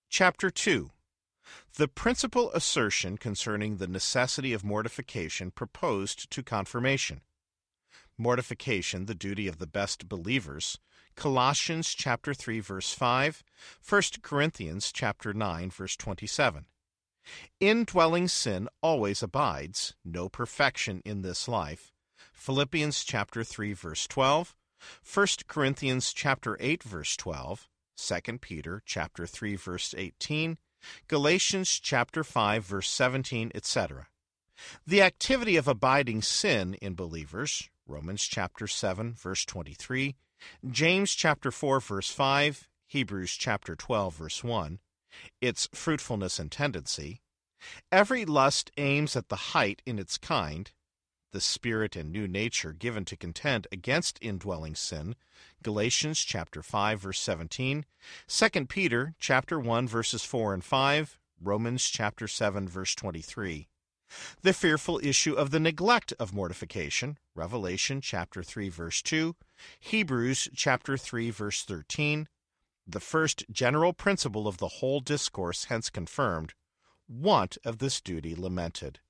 Chapter 2. The principal assertion concerning the necessity of mortification proposed to confirmation. Mortification, the duty of the best believers. Colossians chapter 3, verse 5. 1 Corinthians chapter 9, verse 27. Indwelling sin always abides, no perfection in this life. Philippians chapter 3, verse 12. 1 Corinthians chapter 8, verse 12. 2 Peter chapter 3, verse 18. Galatians chapter 5, verse 17, etc. The activity of abiding sin in believers. Romans chapter 7, verse 23. James chapter 4, verse 5. Hebrews chapter 12, verse 1. Its fruitfulness and tendency. Every lust aims at the height in its kind. The spirit and new nature given to contend against indwelling sin. Galatians chapter 5, verse 17. 2 Peter chapter 1, verses 4 and 5. Romans chapter 7, verse 23. The fearful issue of the neglect of mortification. Revelation chapter 3, verse 2. Hebrews chapter 3, verse 13. The first general principle of the whole discourse hence confirmed. Want of this duty lamented.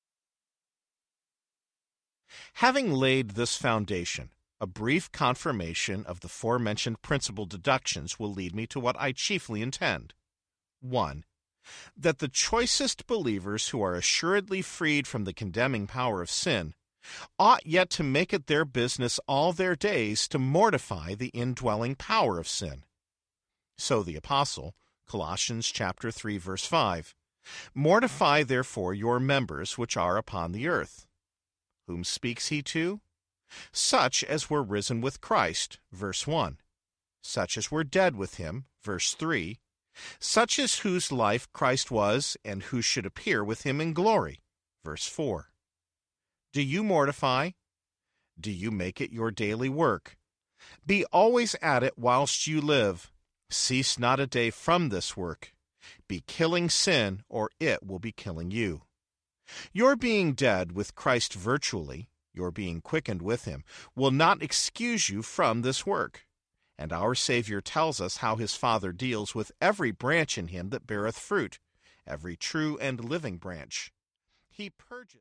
Having laid this foundation, a brief confirmation of the forementioned principal deductions will lead me to what I chiefly intend. 1. That the choicest believers who are assuredly freed from the condemning power of sin ought yet to make it their business all their days to mortify the indwelling power of sin. So the Apostle, Colossians chapter 3, verse 5, Mortify therefore your members which are upon the earth. Whom speaks he to? Such as were risen with Christ, verse 1. Such as were dead with him, verse 3. Such as whose life Christ was, and who should appear with him in glory, verse 4. Do you mortify? Do you make it your daily work? Be always at it whilst you live. Cease not a day from this work. Be killing sin, or it will be killing you. Your being dead with Christ virtually, your being quickened with him, will not excuse you from this work. And our Savior tells us how his Father deals with every branch in him that beareth fruit, every true and living branch. He purges